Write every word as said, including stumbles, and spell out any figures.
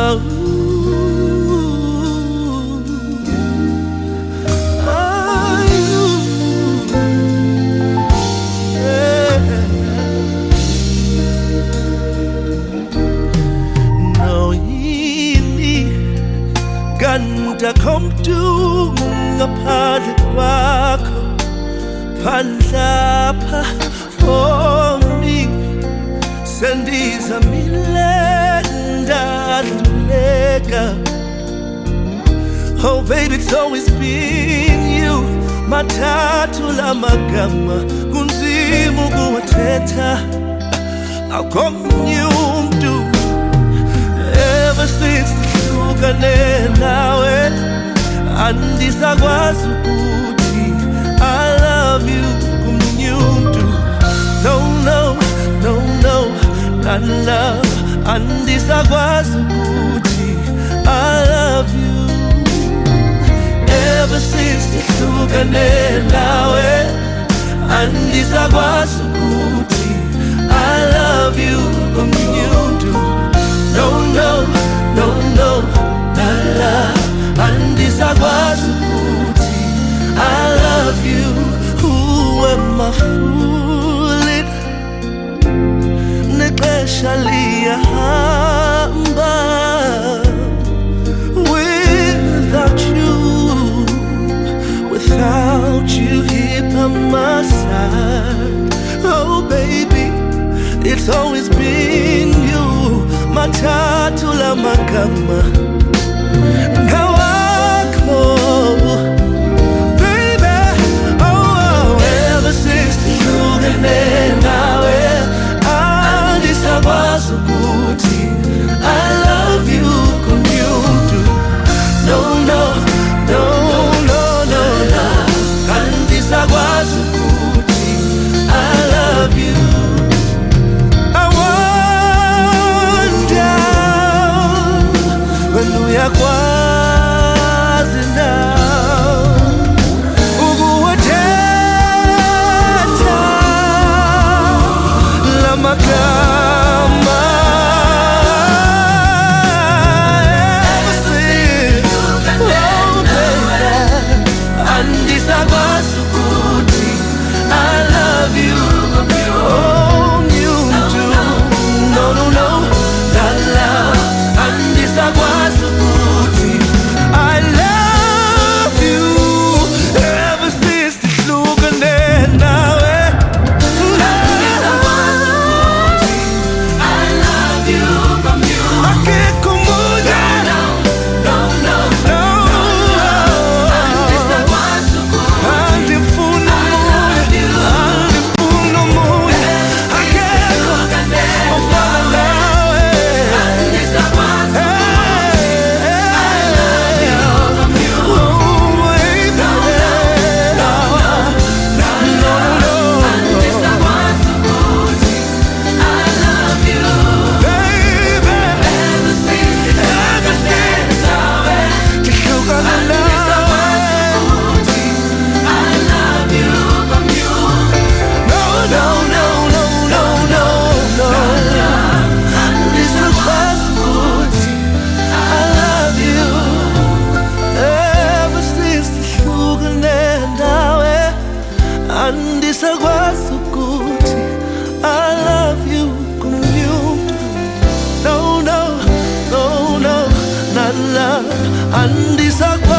Ganda komtu ngaphandle kwakho phandlapha for me sendizamile ndadluleka. Oh baby, it's always been you. Mathathu la magama kunzima ukuwathetha akomnye umuntu. Ever since sihlukane nawe andisakwazi ukuthi I love you komnye umuntu. No, no, no, no, not love. Andisakwazi ukuthi I love you. Ever since sihlukane nawe andisakwazi ukuthi I love you komnye umuntu. No, no, no, no, not love. Andisakwazi ukuthi I love you. Who am I fooling? Nexesha liyahamba without you, without you here by my side. Oh baby, it's always been you. Mathathu la magama ngawakho, baby. Oh, oh. Ever since sihlukane nawe andisakwazi ukuthi I love you komnye umuntu. No, no, no, no, no, no. Andisakwazi ukuthi I love you. Uyakwazi now ukuwathetha la magama. Ever since, oh baby, andisakwazi ukuthi I love you. Oh, you do. No, no, no, not love. Andisakwazi andisakwazi ukuthi I love you komnye umuntu. No, no, no, no, not love. Andisakwazi